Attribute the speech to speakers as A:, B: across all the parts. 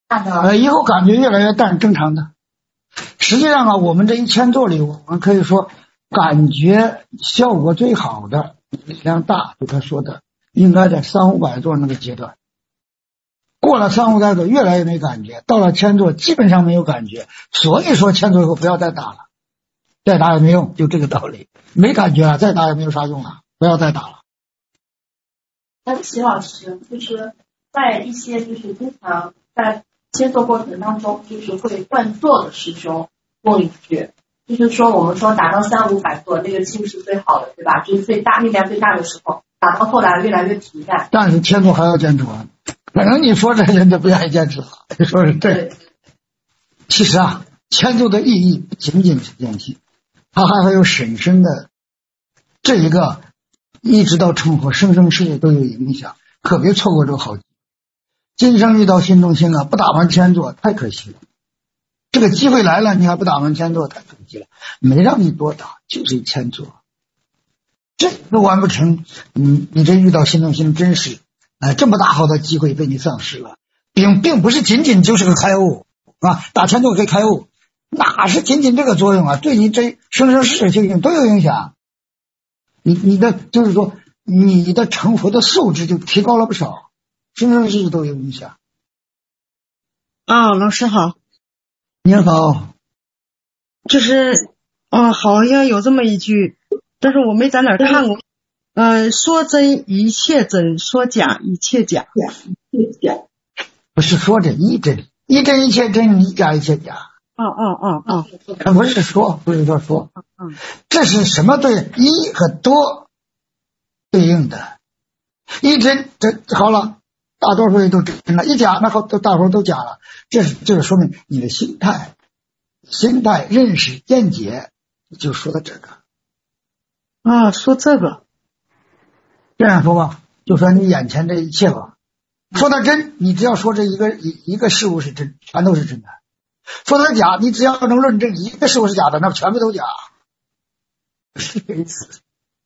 A: 以后感觉越来越淡，正常的。实际上啊，我们这1000座里，我们可以说感觉效果最好的、力量大，就他说的，应该在300-500座那个阶段。过了300-500座，越来越没感觉，到了1000座基本上没有感觉。所以说1000座以后不要再打了，再打也没用，就这个道理。没感觉了，再打也没有啥用了，不要再打了。
B: 那齐老师就是在一些就是经常在切磋过程当中，就是会断座的师兄问一句，就是说我们说打到300-500座那个气是最好的，对吧？就是最大力量最大的时候，打到后来越来越平淡。
A: 但是1000座还要坚持完，可能你说这人就不愿意坚持了，你说是对。其实啊，1000座的意义不仅仅是练气，它还有神圣的这一个，一直到成佛，生生世世都有影响，可别错过这个好机会。今生遇到心中心啊，不打完1000座太可惜了。这个机会来了，你还不打完1000座太可惜了。没让你多打，就是1000座，这都完不成，你这遇到心中心真是，这么大好的机会被你丧失了，并不是仅仅就是个开悟啊，打1000座可以开悟，哪是仅仅这个作用啊？对你这生生世世修行都有影响。你的就是说，你的成佛的素质就提高了不少，生生世世都有影响。
C: 老师好。
A: 你好。
C: 就是好像有这么一句，但是我没在哪儿看过。说真一切真，说假一切假。
A: 不是说这一真，一真一切真，一假一切假。不是说，这是什么对一和多对应的？一真这好了，大多数人都真了；一假，那好，大伙都假了。这是说明你的心态、认识、见解，就说的这个。
C: 说这个，
A: 这样说吧，就说你眼前这一切吧。说它真，你只要说这一个事物是真，全都是真的。说它假，你只要能论证一个事物是假的，那全部都假，是这意思。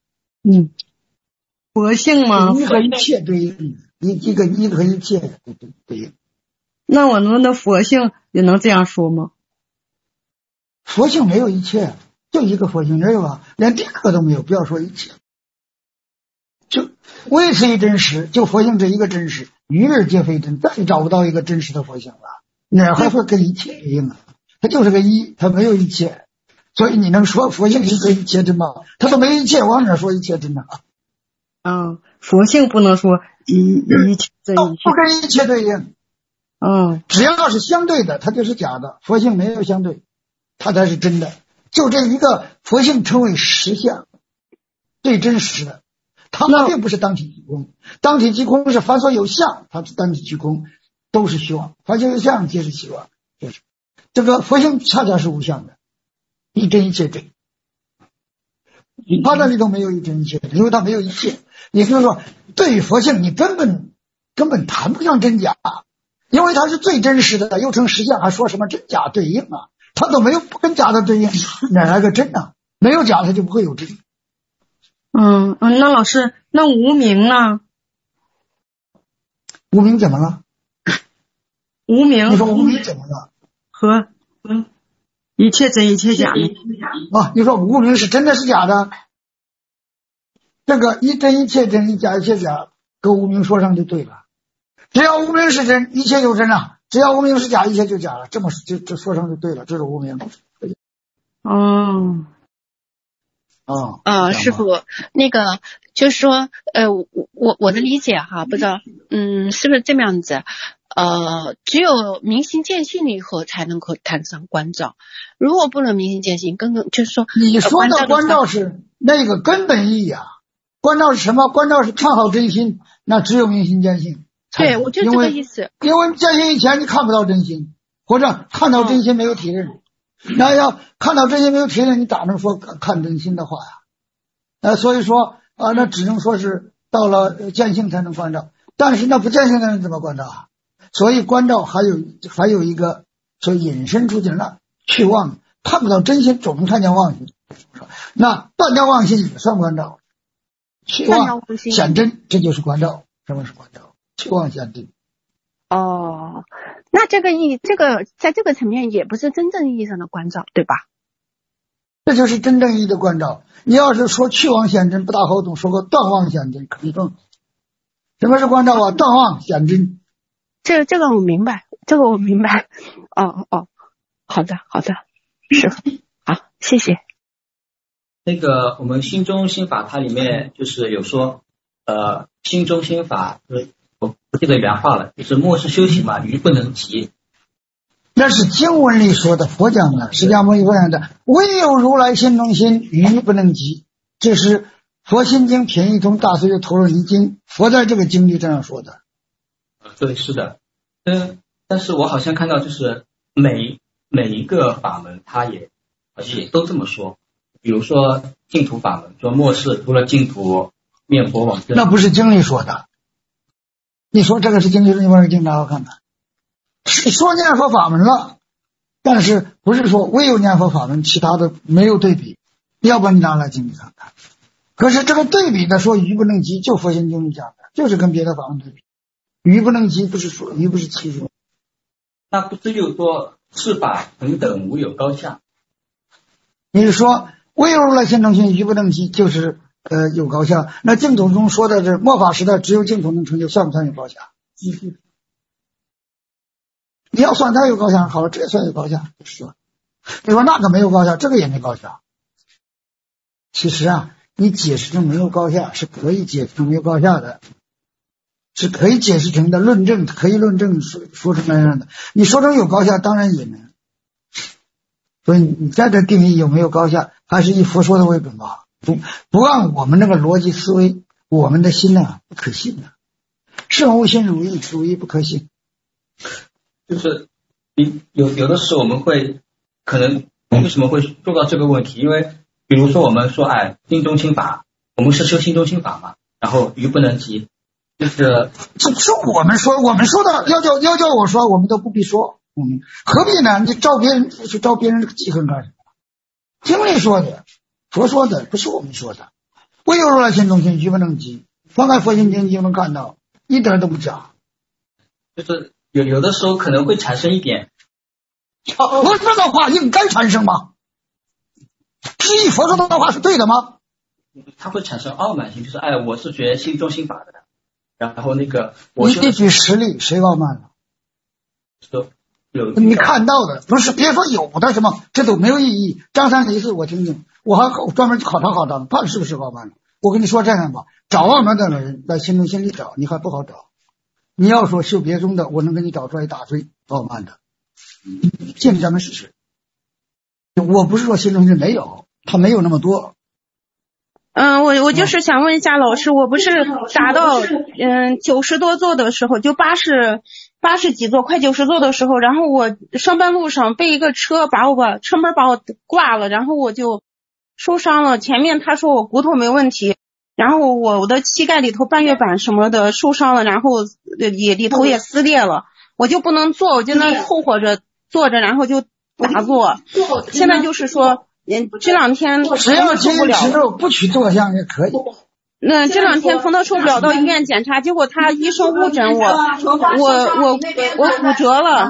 C: 佛性吗？
A: 一和一切对应，一个和一切对应。
C: 那我们的佛性也能这样说吗？
A: 佛性没有一切，就一个佛性，知道吧？连第一个都没有，不要说一切。就唯此一真实，就佛性这一个真实，于日皆非真，再也找不到一个真实的佛性了。哪还会跟一切对应啊？它就是个一，它没有一切。所以你能说佛性是跟一切真吗？它都没一切，往哪说一切真呢？
C: 佛性不能说一切真一切，
A: 不跟一切对应。只要是相对的，它就是假的。佛性没有相对，它才是真的。就这一个佛性称为实相，最真实的。它并不是当体即空，当体即空是凡所有相，它是当体即空，都是虚妄，凡所有相皆是虚妄。就是这个佛性恰恰是无相的，一真一切真。它那里头没有一真一切，因为它没有一切。也就是说，对于佛性，你根本谈不上真假，因为它是最真实的，又成实相，还说什么真假对应啊？它都没有不跟假的对应，哪来个真啊？没有假，它就不会有真。
C: 那老师，那无明呢？
A: 无明怎么了？
C: 无明，
A: 你说无明怎么了？
C: 和一切真一切假呢？
A: 你说无明是真的是假的？这个一真一切真，一假一切假，跟无明说上就对了。只要无明是真，一切就真了；只要无明是假，一切就假了。这么这说上就对了，这是无明。
D: 师傅，那个就是说，我的理解哈，不知道，是不是这么样子？只有明心见性了以后，才能够谈上关照。如果不能明心见性，就是说，
A: 你说的关照是那个根本意义啊。关照是什么？关照是看好真心，那只有明心见性。
D: 对，我就这个意思。
A: 因为见性以前你看不到真心，或者看到真心没有体认。那要看到真心没有体认，你咋能说看真心的话呀？所以说那只能说是到了见性才能关照，但是那不见性的人怎么关照啊？所以关照还有一个所以引申出去了去妄，看不到真心总能看见妄心，那断掉妄心也算关照。去妄显真，这就是关照。什么是关照？去妄显真。
D: 那这个在这个层面也不是真正意义上的关照，对吧？
A: 这就是真正意义的关照。你要是说去妄显真不大好懂，说个断妄显真可以更。什么是关照啊？断妄显真。
D: 这个我明白，这个我明白。哦，好的，师父，好，谢谢。
E: 那个我们心中心法它里面就是有说，心中心法，我不记得原话了，就是末世修行嘛，愚不能及。
A: 那是经文里说的，佛讲的，释迦牟尼佛讲的，唯有如来心中心，愚不能及。这是佛心经品义通大随的陀罗尼经，佛在这个经里这样说的。
E: 对，是的。但是我好像看到就是每一个法门它也都这么说。比如说净土法门，说末世除了净土面佛往生，
A: 那不是经里说的。你说这个是经里说，你把这个经拿我看看。是说念佛法门了，但是不是说唯有念佛法门，其他的没有对比。要不然你拿来经里看看。可是这个对比的说愚不能及，就佛心经里讲的，就是跟别的法门对比。愚不能及不是说愚不是其说。
E: 那不是又说是法平等无有高下？
A: 你是说唯有如来心中心，愚不能及，就是有高下。那净土中说的是末法时代只有净土能成就，算不算有高下？你要算它有高下，好了，这也算有高下，就是说，你说那个没有高下，这个也没高下。其实啊，你解释成没有高下是可以解释成没有高下的，是可以解释成的，论证可以论证说成那样的。你说成有高下，当然也能。所以你在这定义有没有高下，还是以佛说的为准吧。不按我们那个逻辑思维，我们的心呢不可信的。圣无心如意，如意不可信。
E: 就是有的时候我们会可能为什么会说到这个问题？因为比如说我们说心中心法，我们是修心中心法嘛，然后愚不能及，就是
A: 我们说的要叫我说，我们都不必说。何必呢？你照别人去照别人这个记恨干什么？经里说的，佛说的，不是我们说的。唯有如来心中心，愚不能及。翻开佛心经就能看到，一点都不假。
E: 就是有的时候可能会产生一点，
A: 佛说的话应该产生吗？质疑佛说的话是对的吗？
E: 它会产生傲慢心，就是我是学心中心法的，然后那个
A: 你得举实例，谁傲慢了？你看到的不是，别说有的什么，这都没有意义。张三李四我听听，我还专门考察，看是不是傲慢了。我跟你说这样吧，找傲慢的人在心中心里找，你还不好找。你要说修别宗的，我能给你找出来一大堆傲慢的，见咱们试试。我不是说心中心没有，他没有那么多。
F: 我就是想问一下老师，我不是达到90多座的时候，就80几座，快90座的时候，然后我上班路上被一个车车门把我挂了，然后我就受伤了。前面他说我骨头没问题，然后我的膝盖里头半月板什么的受伤了，然后也里头也撕裂了，我就不能坐，我就那凑合着坐着，然后就打坐。现在就是说这两天
A: 只要坚持住不去坐相也可以。
F: 那这两天疼得受不了，到医院检查，结果他医生误诊我骨折了。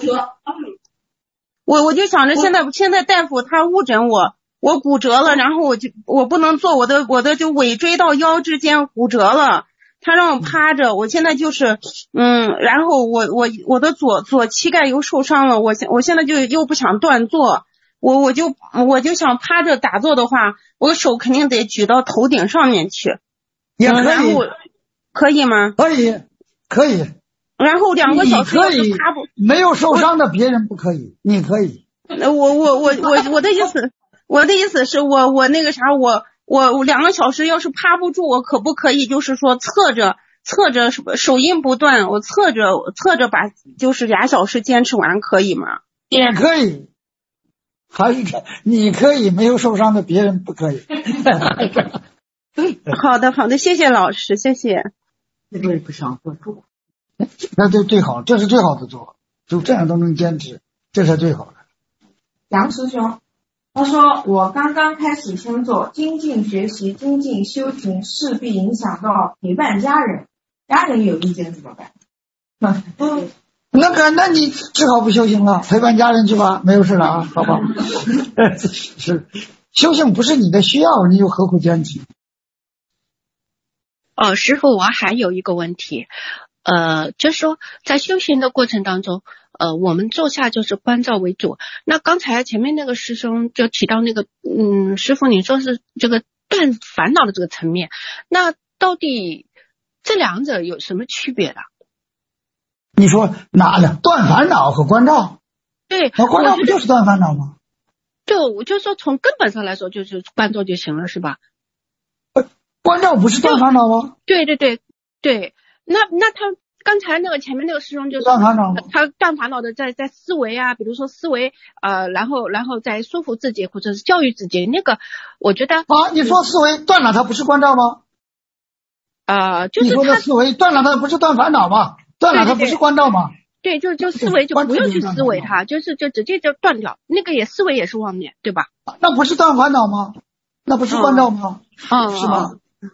F: 我就想着现在大夫他误诊我骨折了，然后我不能坐，我的就尾椎到腰之间骨折了，他让我趴着，我现在就是然后我的左膝盖又受伤了，我现在就又不想断坐。我就想趴着打坐的话，我的手肯定得举到头顶上面去。
A: 也可以。
F: 可以吗？
A: 可以。
F: 然后2个小时要是趴不，
A: 没有受伤的别人不可以，你可以。
F: 我的意思是我那个啥，我2个小时要是趴不住，我可不可以就是说侧着手音不断，我侧着把就是2小时坚持完，可以吗？
A: 也可以。还是你可以，没有受伤的别人不可以。
F: 好的，谢谢老师，谢谢。
A: 这个也不想做住，那最好，这是最好的做，就这样都能坚持，这是最好的。
B: 杨师兄，他说我刚刚开始先做精进学习、精进修行，势必影响到陪伴家人，家人有意见怎么办？
A: 那你只好不修行了，陪伴家人去吧，没有事了啊，好吧？是修行不是你的需要，你又何苦坚持？
D: 师父，我还有一个问题，就是说在修行的过程当中，我们坐下就是观照为主。那刚才前面那个师兄就提到那个，师父你说是这个断烦恼的这个层面，那到底这两者有什么区别的？
A: 你说哪呢？断烦恼和关照？
D: 对，
A: 那关照不就是断烦恼吗？
D: 对，我就说从根本上来说，就是关照就行了，是吧？
A: 关照不是断烦恼吗？
D: 对。那他刚才那个前面那个师兄就说
A: 断烦恼吗？
D: 他断烦恼的在思维啊，比如说思维然后再说服自己或者是教育自己，那个我觉得
A: 你说思维断了，它不是关照吗？
D: 就是
A: 你说的思维断了，它不是断烦恼吗？断了，它不是关照吗？
D: 对，就思维就不用去思维它，就直接就断掉，那个思维也是妄念，对吧？
A: 那不是断烦恼吗？那不是关照吗？是吗？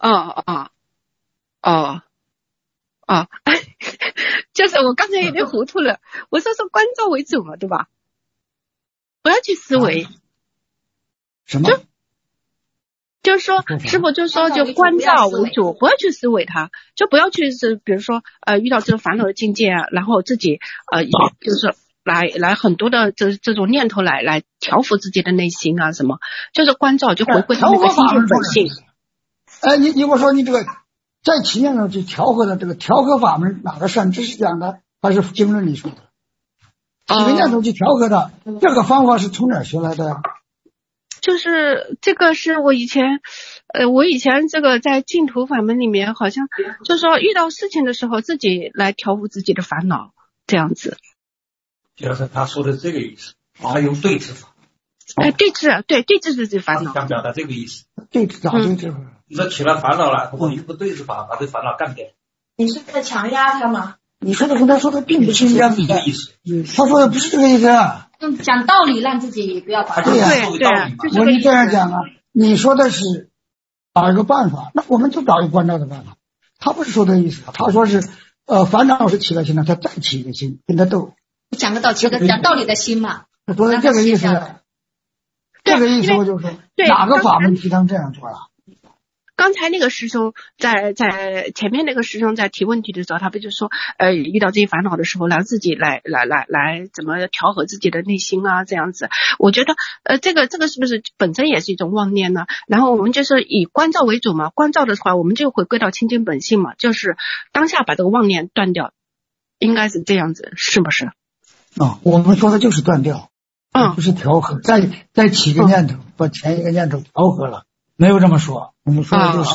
D: 就是我刚才有点糊涂了，我说关照为主嘛，对吧？不要去思维。
A: 什么？
D: 就是说，师父就说就关照为主，不要去思维它，就不要去比如说遇到这个烦恼的境界啊，然后自己就是来很多的这种念头来调伏自己的内心啊什么，就是关照就回归到那个心性本性。
A: 你给我说你这个在起念头去调和的这个调和法门哪个善知识讲的还是经论里说的？几个念头去调和的，这个方法是从哪儿学来的呀？
D: 就是这个是我以前这个在净土法门里面好像就是说遇到事情的时候自己来调伏自己的烦恼这样子。
E: 就是他说的这个意思，他用对治法。
D: 对治自己烦恼。
E: 想表达这个意思。
A: 对治法。
E: 你说起了烦恼了，我用个对治法把这烦恼干掉。
B: 你是在强压他吗？
A: 你说的和他说的并不是一样的
E: 意思。
A: 他说的不是这个意思。
B: 讲道理让自己不要烦恼。
A: 对呀，
D: 我
A: 是这样讲啊。你说的是找一个办法，那我们就找一个关照的办法。他不是说这个意思，他说是烦恼是起了心了，他再起一个心跟他斗。
B: 讲个道理，讲道理的心嘛。
A: 他说的这个意思。这个意思我就说，哪个法门提倡这样做了？
D: 刚才那个师兄在前面那个师兄在提问题的时候，他不就说遇到这些烦恼的时候，让自己来怎么调和自己的内心啊，这样子。我觉得这个是不是本身也是一种妄念呢？然后我们就是以关照为主嘛，关照的话我们就回归到清净本性嘛，就是当下把这个妄念断掉，应该是这样子，是不是？
A: 我们说的就是断掉，不是调和，再起个念头，把前一个念头调和了。没有这么说，我们说的就是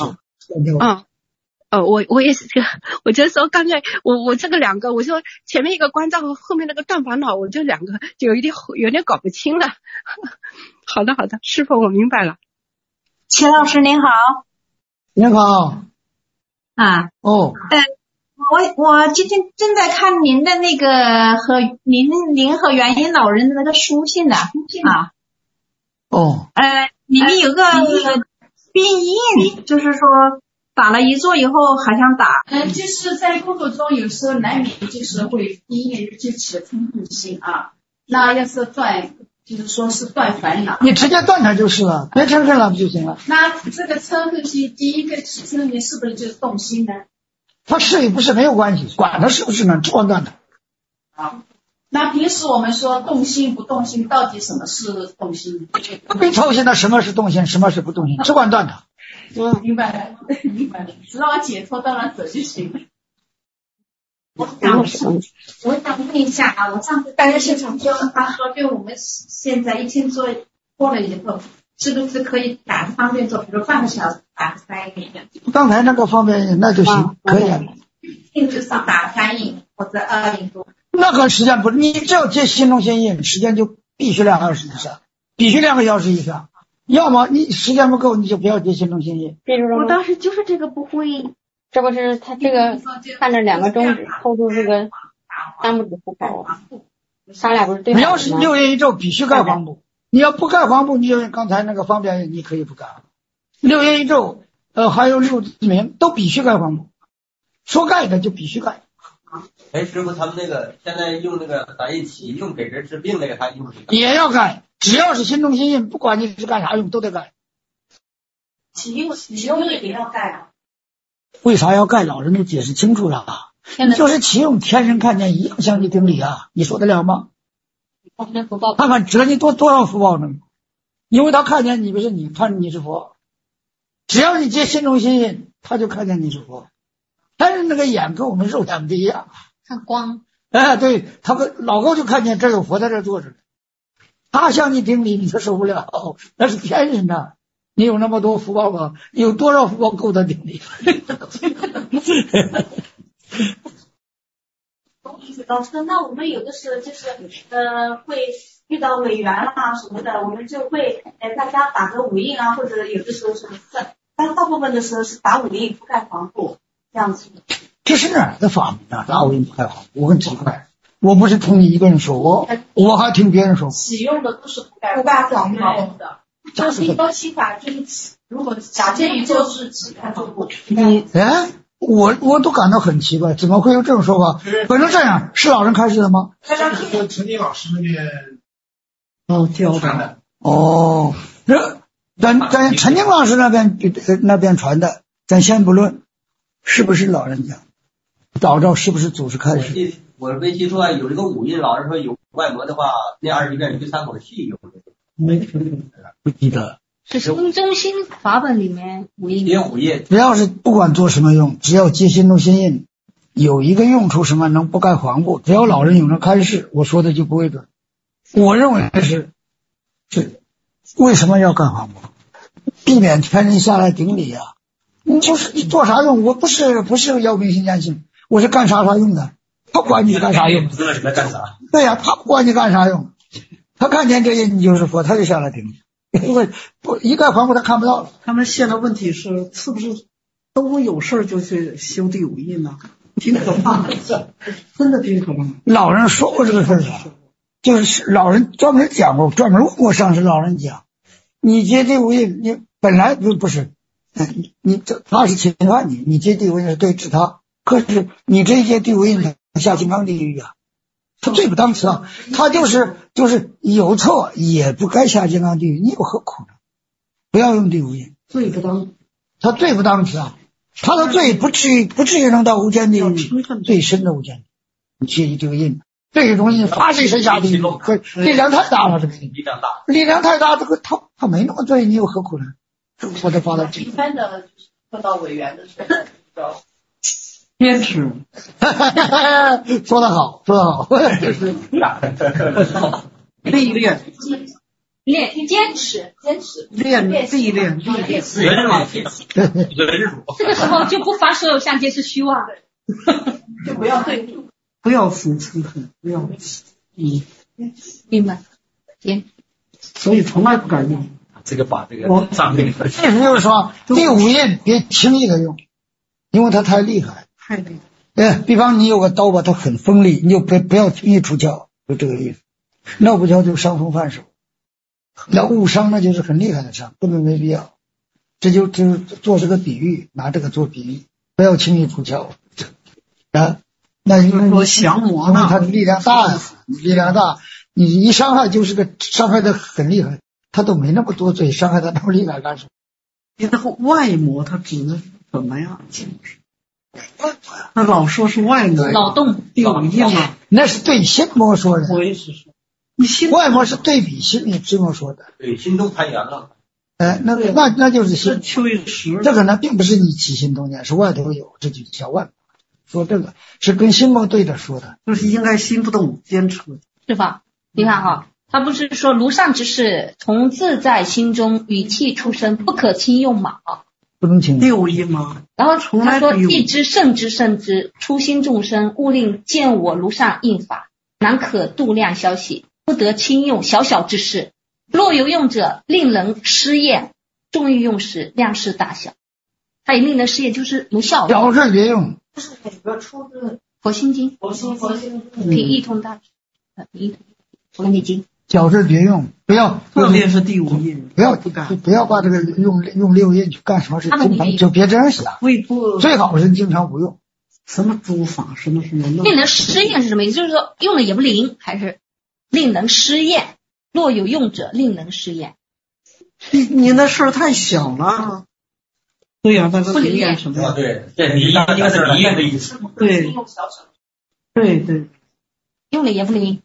D: 我也是这个，我就说刚才我这个两个，我说前面一个关照和后面那个断烦恼，我这两个就有点搞不清了。好的，师父我明白了。
G: 齐老师您好。
A: 您好。
G: 我今天正在看您的那个和您和元音老人的那个书信呢里面有个病印，就是说打了一座以后还想打。
B: 就是在工作中有时候难免就是会因为就起了嗔恨心啊。那要是断，就是说是断烦恼。
A: 你直接断它就是了，别嗔恨了不就行了？
B: 那这个嗔恨心第一个起嗔恨是不是就是动心呢？
A: 它是与不是没有关系，管它是不是呢，只管断它。
B: 那平时我们说动心不动心，到底什么是动心？
A: 不必操心的什么是动心，什么是不动心，只管断它。
B: 明白了，只要解脱到哪走就行了。
G: 我想问一下我上次在现场说，他说对我们现在一天做过了以后，是不是可以打个方便做，比如半个小时打个3印？
A: 刚才那个方便那就行，可以。
G: 印就上打3印或者2印多。
A: 那个时间不是，你只要接心中心印，时间就必须2个小时以上，必须2个小时以上。要么你时间不够，你就不要接心中心印。
F: 我当时就是这个不会，
H: 这不是他这个看着2个中指扣住这个3拇指不跑，他俩不是对好的吗？
A: 你要是6印一咒必须盖黄布，你要不盖黄布，你就用刚才那个方便印，你可以不盖。6印一咒还有6字名都必须盖黄布，说盖的就必须盖。
I: 哎，师傅，他们那个现在用那个咱一起用给人治病那个，他用
A: 也要改，只要是心中心印，不管你是干啥用，都得改。
B: 启用也要改啊。
A: 为啥要改？老人都解释清楚了啊。就是启用天人看见一样向你顶礼啊，你说得了吗？看看折你多少福报呢？因为他看见你不是你，看你是佛，只要你接心中心印，他就看见你是佛。但是那个眼跟我们肉眼不一样，
H: 看光。
A: 哎，对，他们老高就看见这有佛在这坐着，他向你顶礼，你可受不了，那是天人呐。你有那么多福报吗？你有多少福报够他顶礼？
B: 老师，那我们有的时候就是会遇到委员啊什么的，我们就会大家打个五印啊，或者有的时候是但大部分的时候是打五印覆盖黄布这样子。
A: 这是哪儿的法门啊？打五印覆盖黄布，我很奇怪。我不是听你一个人说，我还听别人说。
B: 使用的都是覆盖黄布的，就是一般心法就是如果假借于就是只看黄布。
A: 我都感到很奇怪，怎么会有这种说法？反正这样，是老人开示的吗？
J: 陈金老师那边
C: 教的。
A: 哦，咱陈金老师那边传的，咱先不论是不是老人讲，找找是不是祖师开示。
I: 我没记错，有这个五印，老人说有外魔的话，念20遍就3口气有。
C: 没听，
A: 不记得。
H: 是心中心法本里面五印，
A: 只要是不管做什么用，只要接心中心印，有一个用处什么能不盖黄布，只要老人有人开示，我说的就不会准。我认为是为什么要盖黄布？避免天人下来顶礼啊！你就是你做啥用？我不是要明心见性，我是干啥用的，他管你干啥用？对呀，他不管你干啥用，他看见这些你就是佛，他就下来顶礼。因为一盖黄布他看不到了。
C: 他们现在问题是不是都有事就去修第五印呢？挺可怕的，真的挺可怕的。
A: 老人说过这个事儿啊，就是老人专门讲过，专门问过上师老人讲，你接第五印，你本来不是，你他是侵犯你接第五印是对治他，可是你这一接第五印下金刚地狱啊。他罪不当辞啊！他就是有错也不该下金刚地狱，你有何苦呢？不要用第五印，
C: 罪不当，
A: 他罪不当辞啊！他的罪不至于能到无间地狱，最深的无间地狱。你接这个印，这种印发谁谁下地狱，力量太大了，这个力量太大，这个他没那么罪，你有何苦呢？我的发的
B: 一般的碰到委员的时候。
C: 坚持，
A: 说得好，就是
C: 历练，
B: 坚持，
C: 历练，
H: 这个时候就不发所有相皆是虚妄，
B: 就不要对立，
C: 不要死嗔恨，不要
H: 明白？
C: 所以从来不敢用
I: 这个把这个藏历，
A: 意思就是说第五印别轻易的用，因为它太厉害。比方你有个刀吧，它很锋利，你就不要轻易出鞘，就这个意思。那不叫就伤风犯手，那误伤那就是很厉害的伤，根本没必要。这就做这个比喻，拿这个做比喻，不要轻易出鞘啊。那因为
C: 降魔，
A: 因为它的力量大呀，力量大，你一伤害就是个伤害的很厉害，他都没那么多罪，伤害他那么厉害干什么？
C: 你那个外魔他指的什么呀？那老说是外魔，
H: 脑洞
C: 第五印嘛，
A: 那是对心魔说的。
C: 我也是说，你心
A: 外魔是对比心理之魔说的。
I: 对，心中攀岩了。
A: 那就是心。
C: 秋一时，
A: 这个呢，并不是你起心动念，是外头有，这就叫外魔。说这个是跟心魔对着说的，
C: 就是应该心不动，坚持。
H: 是吧？你看哈，他不是说如上之事，从自在心中，语气出声，不可轻用马。
A: 不能轻
C: 第五印吗？
H: 然后他说：“地之圣之圣之，初心众生，勿令见我如上印法，难可度量消息，不得轻用小小之事。若有用者，令人失验；重欲用时，量事大小。他也令人失验，就是无效的。
A: 小事别用。
B: 这是哪个出自
H: 佛心经？
B: 佛心
H: 品一通大品佛经经。
A: 小事别用，不要，
C: 特别是第五印，
A: 不要把这个用六印去干什么事，经常就别这样想。最好是经常不用。
C: 什么诸法，什么
H: 令人失厌是什么意思？就是说用了也不灵，还是令人失厌？若有用者，令人失厌。
C: 你那事儿太小了。对呀，那个灵验什么？
I: 对，这离应该是离验的意思。
C: 对，对对，
H: 用了也不灵。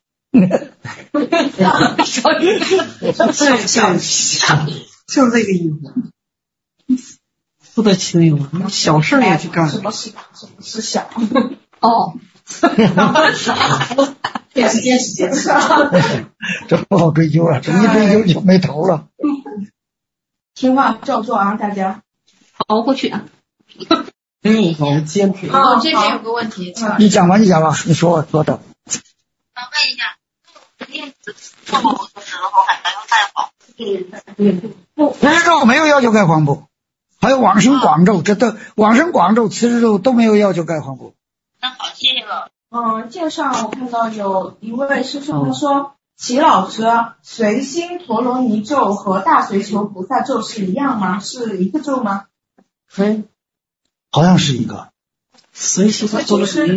C: 就是这个意思。不得其灵嘛，小事也去干。
B: 什么是小？
H: 哦。
B: 时间。
A: 这不好追究啊，这一追究就没头了。
B: 听话照做啊，大家
H: 熬过去啊。
C: 好坚持。
G: 哦，这边有个问题，
A: 你讲吧，你说的。
G: 想问一下，电子做好的时候还要带黄？
A: 慈氏咒没有要求盖黄布，还有往生广咒，这都往生广咒、慈氏咒都没有要求盖黄布。
G: 那好，谢谢了。
B: 介绍我看到有一位师兄他说，齐老师，随心陀罗尼咒和大随求菩萨咒是一样吗？是一个咒吗？
A: 好像是一个。
C: 随心陀罗尼，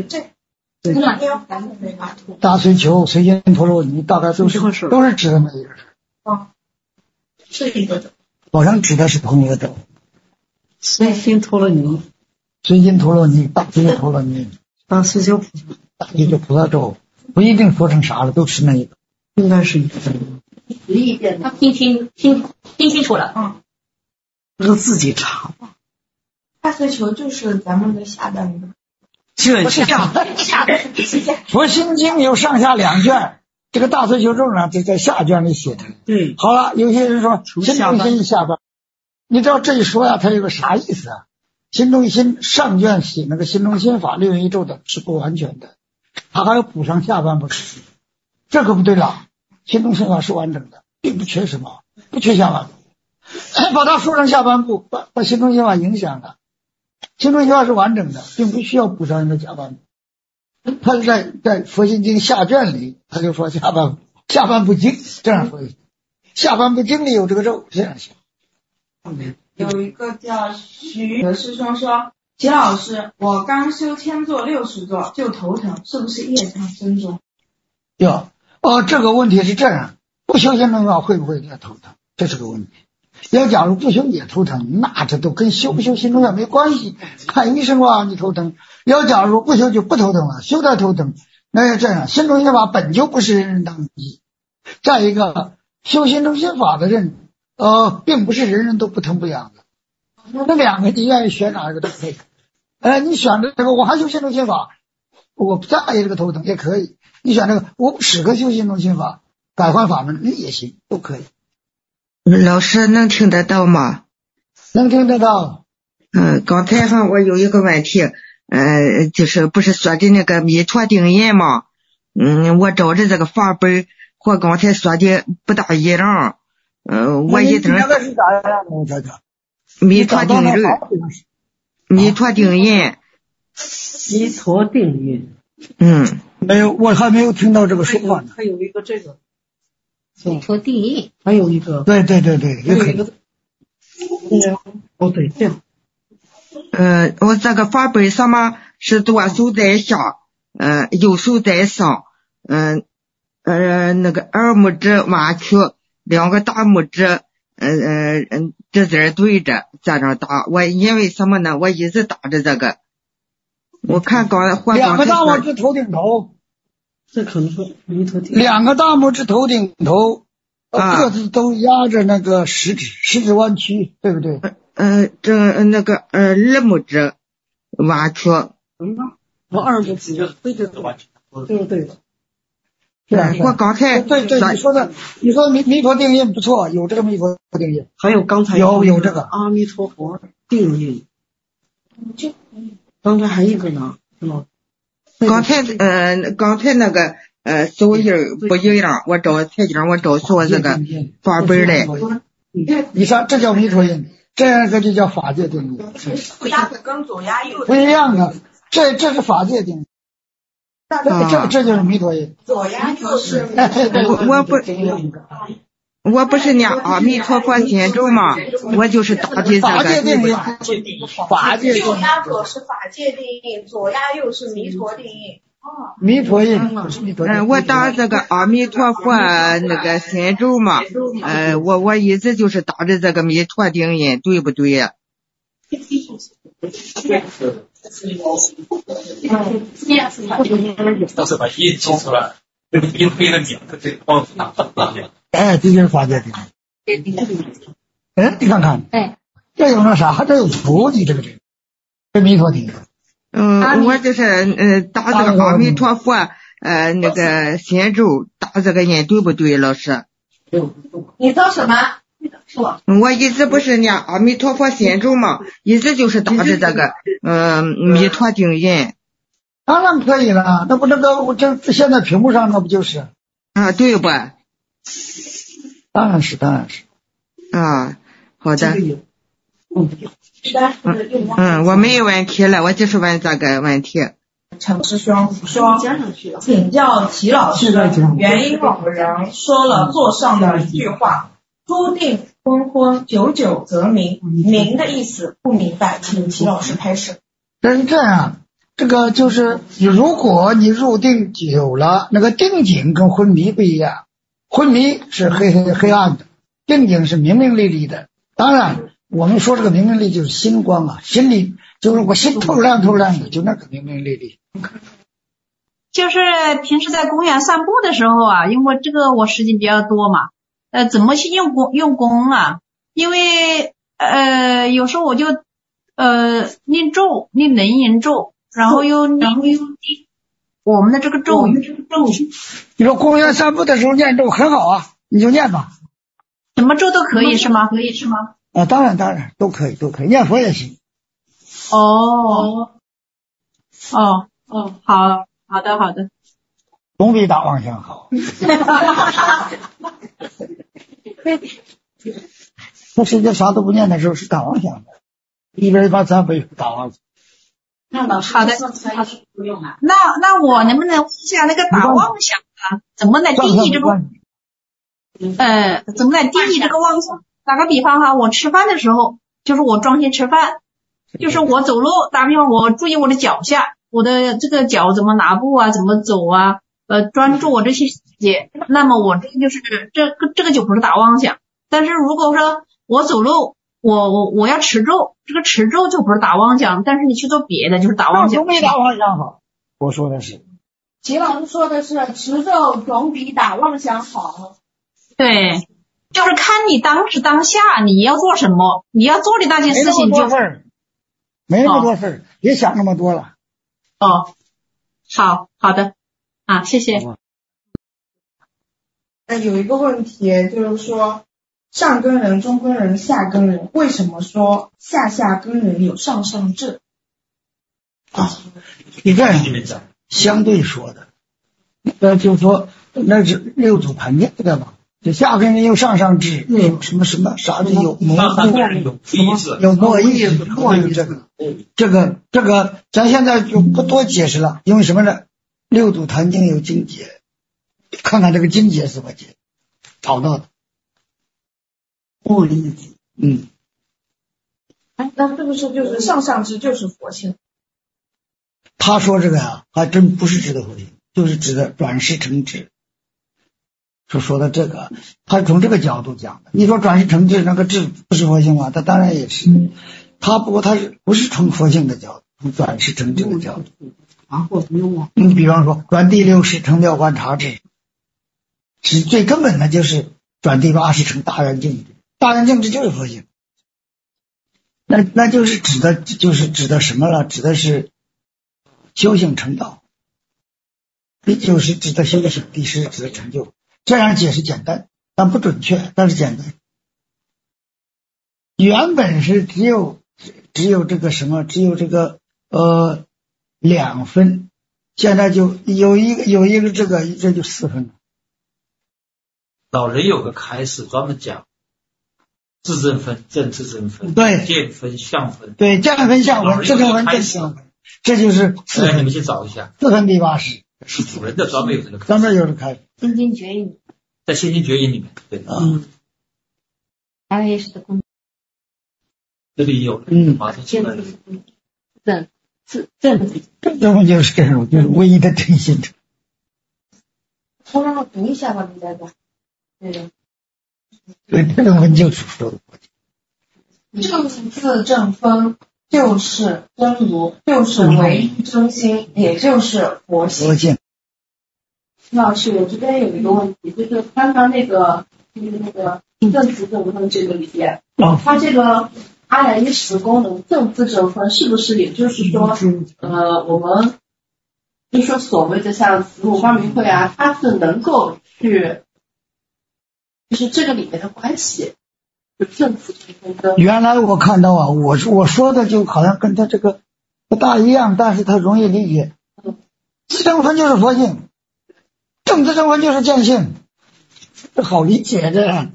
A: 大随求、随心陀罗尼大概都是指的那一个。
B: 是一个咒。
A: 好像指的是同一个咒。
C: 随心陀罗尼、
A: 随心陀罗尼、大随陀罗尼、
C: 大随求菩萨、
A: 大随求菩萨咒，不一定说成啥了，都是那一个。
C: 应该是一个。
B: 一遍，
H: 他听清楚了。
C: 这个自己查吧。
B: 大随求就是咱们的下半部。
C: 这
B: 下
A: 佛心经有上下两卷，这个大随求咒呢就在下卷里写的。
C: 对。
A: 好了，有些人说心中心下半，你知道这一说呀，它有个啥意思啊？心中心上卷写那个心中心法611咒的是不完全的，他还要补上下半部。这可不对了，心中心法是完整的，并不缺什么，不缺下半部。把它说成下半部，把心中心法影响了。心中心法是完整的，并不需要补上一个下半部。他是在佛心经下卷里，他就说下半部经这样说，下半部经里有这个咒，这样写。
B: 有一个叫徐的师兄说，齐老师，我刚修千座60座就头疼，是不是业障深重？
A: 这个问题是这样，不修心中心法会不会也头疼？这是个问题。要假如不修也头疼，那这都跟修不修心中心法没关系。看医生啊，你头疼；要假如不修就不头疼了，修才头疼。那要这样，心中心法本就不是人人当机。再一个，修心中心法的人，并不是人人都不疼不痒的。那两个你愿意选哪一个都可以。你选这个我还修心中心法，我不在意这个头疼也可以。你选这个我不适合修心中心法，改换法门也行，都可以。
K: 老师能听得到吗？
A: 能听得到。
K: 刚才哈我有一个问题，就是不是说的那个弥陀定印吗？我照着这个法本和刚才说的不大一样。我一直
A: 那个是咋样的？我瞧瞧。
K: 弥陀定印，弥陀定印，
C: 弥陀定印。
A: 没有，我还没有听到这个说法呢。
C: 还有一个这个。
H: 弥陀定印，
C: 还有一个，
A: 对，也可以。
C: 对，这样。
K: 我这个法本上嘛是左手在下，右手在上，那个二拇指弯曲，两个大拇指，这点对着在那打。我因为什么呢？我一直打着这个。我看
A: 两个大拇指头顶头。
C: 这可能是
A: 两个大拇指头顶头，各自都压着那个食指弯曲，对不对？
K: 这那个二拇指弯曲。
C: 我二拇指对弯曲，对。
K: 我刚才
A: 对，你说弥陀定印不错，有这个弥陀定印。
C: 还有刚才
A: 有这个
C: 阿弥陀佛定印。刚才还有一个呢，是吗？
K: 刚才那个手印不一样，我找彩晶，我找出这个法本来。
A: 你看，这叫弥陀印，这个就叫法界定印。
B: 压的跟左压右
A: 不一样的，这是法界定印。这就是弥陀印。
B: 左压右是。
K: 我不我不是念阿弥陀佛心咒吗？我就是打的这个
A: 法界定印，法界定
B: 右压左是法界定印，左压右是弥陀定印。
A: 弥陀印，
K: 我打这个阿弥陀佛那个心咒嘛，我一直就是打的这个弥陀定印，对不对呀？
L: 到时候把印记出来，印黑了脸，这光打。
A: 哎，这就是法界定印。哎，你看看，这有那啥，这有菩提这个弥陀定印。
K: 我就是打这个阿弥陀佛那个心咒，打这个印对不对，老师？
B: 你说什么？
K: 我一直不是念阿弥陀佛心咒嘛，一直就是打的这个弥陀定印。
A: 当然可以了，那不这现在屏幕上那不就是
K: 啊？对吧？
A: 当然是
K: 啊，好的。我没有问题了，我就是问这个问题。
M: 陈师兄说，请教齐老师，元音某人说了座上的一句话：注定婚，久久则明。明的意思不明白，请齐老师开示。
A: 这是这样，这个就是如果你入定久了，那个定境跟昏迷不一样，昏迷是黑暗的，定境是明明丽丽的。当然我们说这个明明丽就是心光啊，心里就是我心透亮的，就那个明明丽丽。
N: 就是平时在公园散步的时候啊，因为这个我时间比较多嘛，怎么去用功啊？因为有时候我就念咒，念楞严咒，然后又念我们的这个咒语。
A: 你说公园散步的时候念咒很好啊，你就念吧。
N: 什么咒都可以是吗？
A: 啊，当然都可以，念佛也行。
N: 好的。
A: 总比打妄想好。那世界啥都不念的时候是打妄想的，183倍打妄想。
N: 好的，那我能不能问一下那个打妄想啊？怎么来定义这个？怎么来定义这个妄想？打个比方哈，我吃饭的时候，就是我专心吃饭，就是我走路，打比方我注意我的脚下，我的这个脚怎么拿步啊，怎么走啊，专注我这些细节，那么我这个就是这个就不是打妄想。但是如果说我走路，我要持咒，这个持咒就不是打妄想，但是你去做别的就是打妄想。
A: 总比打妄想好，我说的是。
B: 齐老师说的是持咒总比打妄想好。
N: 对，就是看你当时当下你要做什么，你要做的那件事情就
A: 没那么多事儿，别想那么多了。
N: 好的啊，谢谢。
M: 有一个问题就是说，上根人、中根人、下根人，为什么说下根人有上智？
A: 你这样相对说的，就是说那是六祖盘经对吧？这下根人有上智，有什么啥子有莫意，这个咱现在就不多解释了，因为什么呢？六祖坛经有经解，看看这个经解怎么解，找到的。不理解。
M: 那是不是就是上智就是佛性？
A: 他说这个呀，还真不是指的佛性，就是指的转世成智。说的这个，他从这个角度讲的。你说转世成智，那个智不是佛性吗？他当然也是。他不过他是不是从佛性的角度，从转世成智的角度。你比方说转第六世成妙观察智，是最根本的就是转第八世成大圆净智。大圆净智就是佛性。那就是指的什么了？指的是修行成道。第九是指的修行，第十指的成就。这样解释简单，但不准确，但是简单。原本是只有这个什么，只有这个2分，现在就有一个这就4分了。
L: 老人有个开示专门讲自证分、正自证分，
A: 对，
L: 见分、相分，
A: 对，见分、相分、自证分、正相分，这就是4分。
L: 你们去找一下
A: 4分第8识。
L: 是主人的专门有这个开示，
A: 专门有这个开示。
F: 心经决引，
L: 在心经决引里面，对。
H: RS 的功能。
L: 这里有马上出来了。
H: 正
A: 就是真如，就是唯一的真心。
G: 我让我读一下吧，你在这。对，
A: 这个文就是说的。
M: 正自正分就是真如，就是唯一真心，也就是佛性。
B: 老师，我这边有一个问题，就是刚刚那个正自正分这个里边，它这个阿赖耶识功能正自正分是不是也就是说，我们就说所谓的像子母光明会啊，它是能够去，就是这个里面的关系，就正自正分跟
A: 原来我看到啊，我说的就好像跟他这个不大一样，但是他容易理解。自正分就是佛性，正自正分就是见性，这好理解的。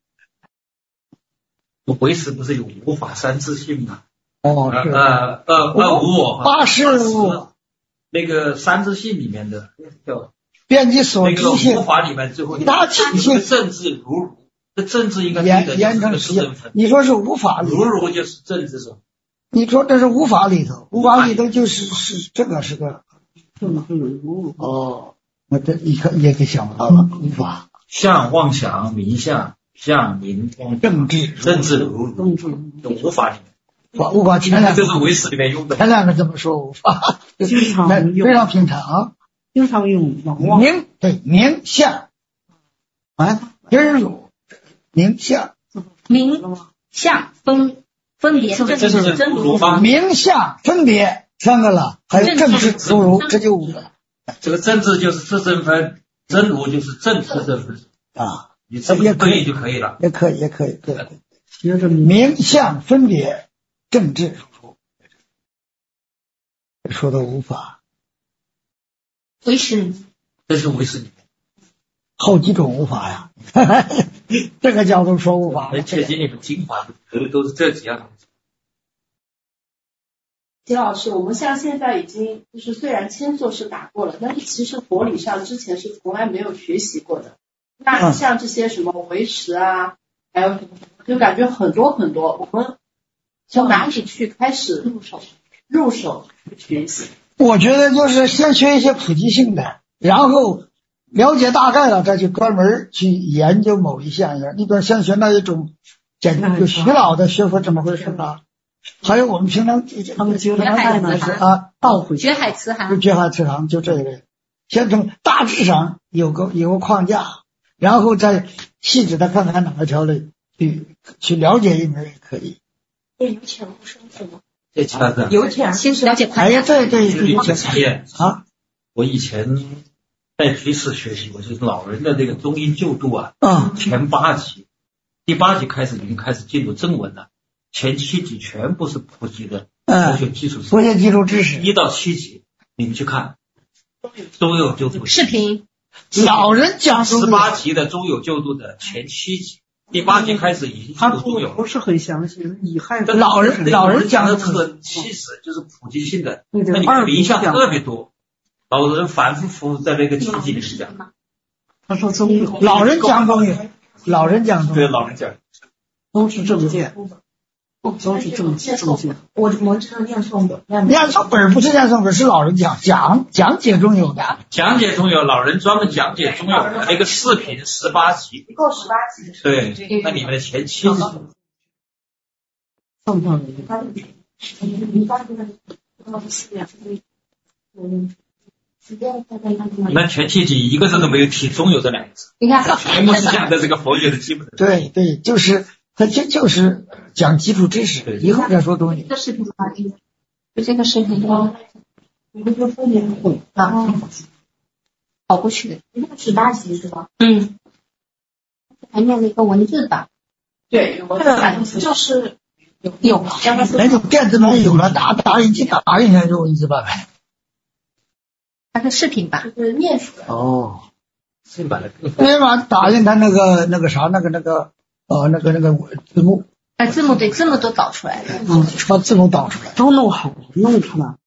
L: 唯识不是有无法三自性吗？
A: 哦，是
L: 无我
A: 八事物，
L: 那个三自性里面的叫
A: 遍及所知性，
L: 那个无法里面最后
A: 他起性
L: 正自如如，这正自应该
A: 严成实性。你说是无法里，
L: 如如就是正自什么？
A: 你说这是无法里头，无法里头就是这个是个哦，那这也可以想到了，无法
L: 相妄想名相。相名光
A: 正智
L: 如如，无法里面，
A: 无法前两个
L: 这是唯识里面用的。
A: 前两个怎么说无法？
C: 经常用，
A: 非常平常啊。
C: 经常用
A: 名对名相啊，真如名相
H: 分别正智真如
A: 名相分别三个了，还有正智如如，这就五个。
L: 这个正智就是自正分，真如就是正自正分
A: 啊。
L: 你这么分译就可以了，
A: 也可以，对。名相分别正智如如，说的无法。
H: 唯识，
L: 这是唯识里面
A: 好几种无法呀，这个角度说无法。
L: 切记你们精华都是这几样东西。
B: 齐老师，我们像现在已经就是虽然千座是打过了，但是其实佛理上之前是从来没有学习过的。那像这些什么唯识啊，还有什么，就感觉很多，我们从哪里去开始入手学习？
A: 我觉得就是先学一些普及性的，然后了解大概了，再去专门去研究某一项。你比如先学那一种就徐老的学佛怎么回事啊？还有我们平常他们学的啊，
H: 觉海慈航，
A: 觉海慈航就这一类，先从大致上有个框架。然后再细致的看看哪一条路去了解一门也可以。
G: 有浅无深是吗？
H: 有浅先是了解框架。
A: 对啊！
L: 我以前在居士学习过，就是老人的这个中阴救度啊，前8集，第8集开始已经开始进入正文了，前7集全部是普及的佛学基础
A: 知识
L: ，1到7集你们去看，都有救度
H: 视频。
A: 老人讲
L: 18集的中有救度的前7集，第8集开始已经都有，
C: 不是很详细。乙亥
A: 老人讲的
L: 这个其实就是普及性的，那你名相特别多，老人反复在那个7集里讲。
C: 他说
A: 老人讲中有，
L: 对老人讲
C: 都是正见。都是正见。
G: 我知道念诵本，
A: 念诵本不是念诵本，是老人讲解中有的。
L: 讲解中有，老人专门讲解中有的那个视频18集，
G: 一共18集。
L: 对，那里面的前7集。那前7集一个字都没有提中有这2个字，
H: 你看，
L: 全部是讲的这个佛学的基本。
A: 对，就是他就是讲基础知识，以后再说东西。
H: 这视频就这个视频
G: 你们就分点混啊，
H: 跑过去的。
G: 一共18集是吧？
H: 还念了一个文字版。
B: 对，
G: 就是
H: 有
A: 那种电子版有了，打印机打印下就文字版呗。
H: 它是视频版，
B: 就是念出来。
A: 哦，
L: 视频版的更。
A: 对吧？打印它那个啥那个字幕。
H: 字幕对字幕都导出来了。
A: 把字幕导出来，
C: 都弄好弄出来。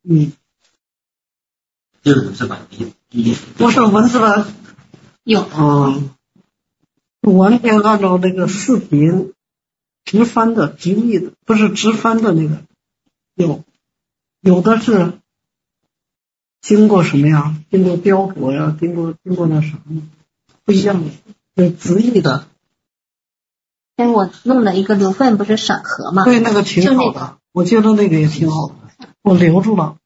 L: 就是文字版
C: 不是文字版
H: 有。
C: 完全按照那个视频
O: 直翻的直译的，不是直翻的那个，有的是经过什么呀？经过雕琢呀，经过那什么不一样的，有直译的。
H: 跟我弄了一个留份不是审核吗？
O: 对，那个挺好的，我觉得那个也挺好的，我留住了。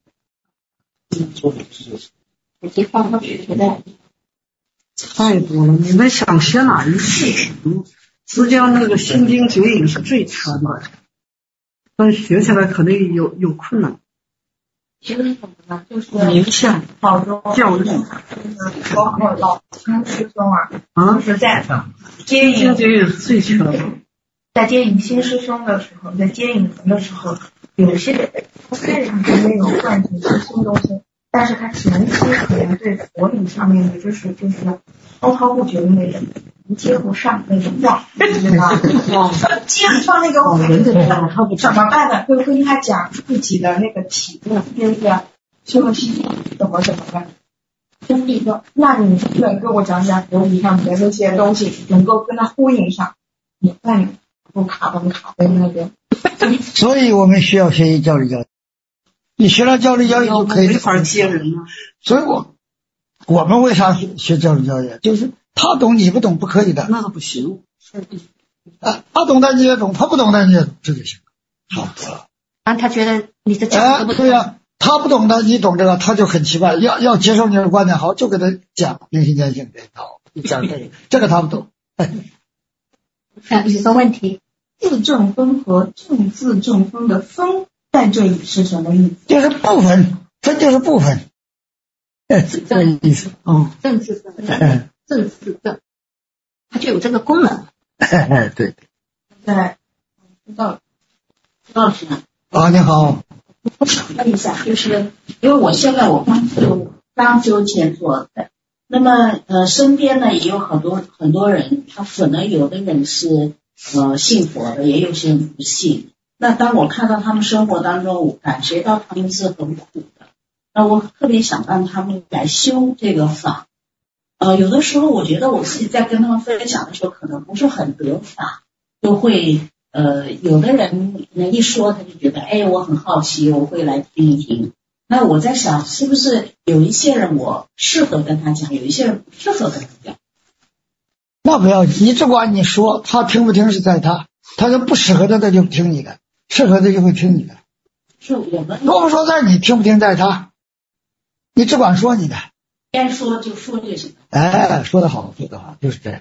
O: 太多了，你们想学哪一系？实际上那个心经九引是最全的，但学起来可能有困难。
B: 其实什么呢？就是
O: 明显
B: 好多
O: 教育，
B: 包括老师兄就是在接引
O: 最全的。
B: 在接引新师兄的时候，在接引人的时候，有些人他看上去没有灌进去新东西，但是他前期可能对佛理上面的知识就是滔滔不绝的那种，接不上那种话，对吧？接不上那个话，怎么办呢？会跟他讲自己的那个体悟，就是这个事情怎么办？兄弟说，那你是不是给我讲讲佛理上面的那些东西，能够跟他呼应上？你看不卡崩那边。
A: 所以我们需要学习教理教育。你学了教理教育就可以
O: 没法接人了。
A: 所以我们为啥学教理教育？就是他懂你不懂不可以的。
O: 那不行。
A: 他懂的你也懂，他不懂的你也懂，这就行。好。
H: 然后他觉得你的讲都不懂。
A: 对呀，他不懂的你懂这个，他就很奇怪，要接受你的观点，好，就给他讲明心见性这一套，你讲这个他不懂。
H: 你说问题。
B: 自证分和正自证分的分在这里是什么意思？
A: 就是部分，分就是部分，这个意思。
H: 正自分，正自正，它就有这个功能。
A: 对。
B: 对，知道老师呢？
A: 你好。
P: 我想问一下，就是因为我现在刚修建做的，那么身边呢也有很多人，他可能有的人是信佛的，也有些人不信。那当我看到他们生活当中，我感觉到他们是很苦的，那我特别想让他们来修这个法。有的时候我觉得我自己在跟他们分享的时候，可能不是很得法，就会有的人一说他就觉得我很好奇，我会来听一听。那我在想，是不是有一些人我适合跟他讲，有一些人不适合跟他讲？
A: 那不要紧，你只管你说，他听不听是在他，他就不适合的他就不听你的，适合的就会听你的。
P: 是我们
A: 如果说在你听不听在他，你只管说你的，
P: 该说就说就行。
A: 说得好，就是这样。